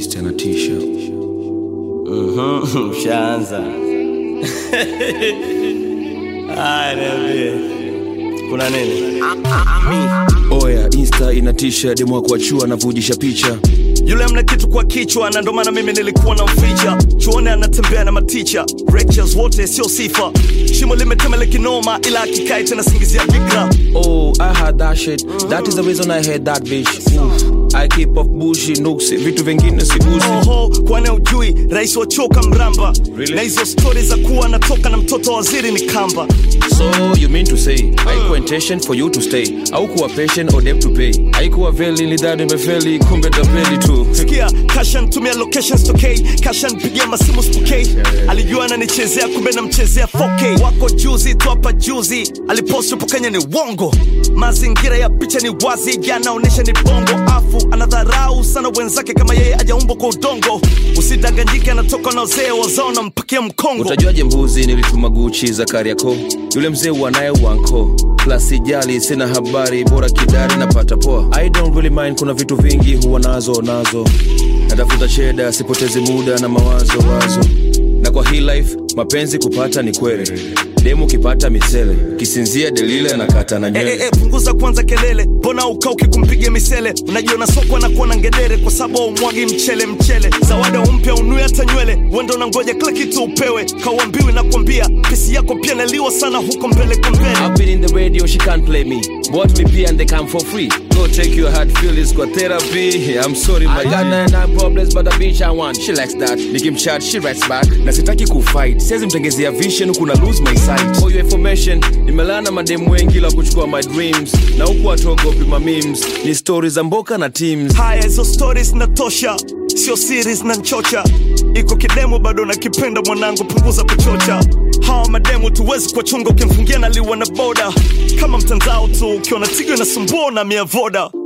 Insta na t-shirt. Shaanza. Niambie. Kuna nini? Oya, Insta ina t-shirt demo kuachua na vujisha picha. Yule mna kitu kwa kichwa na ndo maana mimi nilikuwa na mficha. Chuone anatembea na maticha. Lectures wote sio sifa. Shimo limetemele kinoma ila akikai tena singizia bikra. Oh, I had that shit. That is the reason I had that bitch. I keep off bullshit, nuksi, vitu vingine sigusi. Kwani ujui, rais wachoka mramba. Really? Na hizo stories za kuwa natoka na mtoto waziri ni kamba. So you mean to say, haikuwa intention for you to stay. Haukuwa patient or debt to pay. Haikuwa veli, nidhani mefeli, kumbe tabeli tu. Sikia, Kashan tumia locations tokei. Kashan pigia masimu spokei. Alijua ananichezea kumbe na mchezea 4K. Wako juzi, tuapa juzi. Alipost upo Kenya ni wongo. Mazingira ya picha ni wazi, yanaonesha ni bongo. Afu anadharau sana wenzake kama yeye hajaumbo kwa udongo. Usidanganyike anatoka na uzee wazao na mpakia mkongo. Utajuaje mbuzi nilituma Gucci za Kariakoo? Yule mzee wanaye wanko. Plus sijali sina habari bora kidari napata poa. I don't really mind, kuna vitu vingi huwa nazo. Natafuta cheda sipotezi muda na mawazo. Na kwa hii life mapenzi kupata ni kwere. Demu kipata misele, kisinzia delile na kata na nywele. Punguza kwanza kelele, mbona ukauki kumpigia misele. Unajiona sokwa na kuwa na ngedere kwa sababu umwagi mchele. Zawada umpya unui hata nywele, wendo unangoja kila kitu upewe. Kauambiwi na kuambia, pesi yako pia naliwa sana huko mbele kwa mbele. I've been in the radio, she can't play me. Bought me beer and they come for free. Go take your hard feelings for therapy. I'm sorry my God, 99 problems but a bitch I want. She likes that, nikimchat she writes back. Na sitaki kufight, siwezi mtengezea vision kuna lose my sight. For your information, nimelana mademu wengi la kuchukua my dreams. Na huku watogopi ma memes, ni stories za mboka na teams. Haya hizo stories natosha, sio series na nchocha. Iko kidemu bado nakipenda mwanangu, punguza kuchocha. Hawa mademu tuwezi kwa chunga ukimfungia na liwa na boda. Kama mtandao tu ukiona tigo na sumbua na mia voda.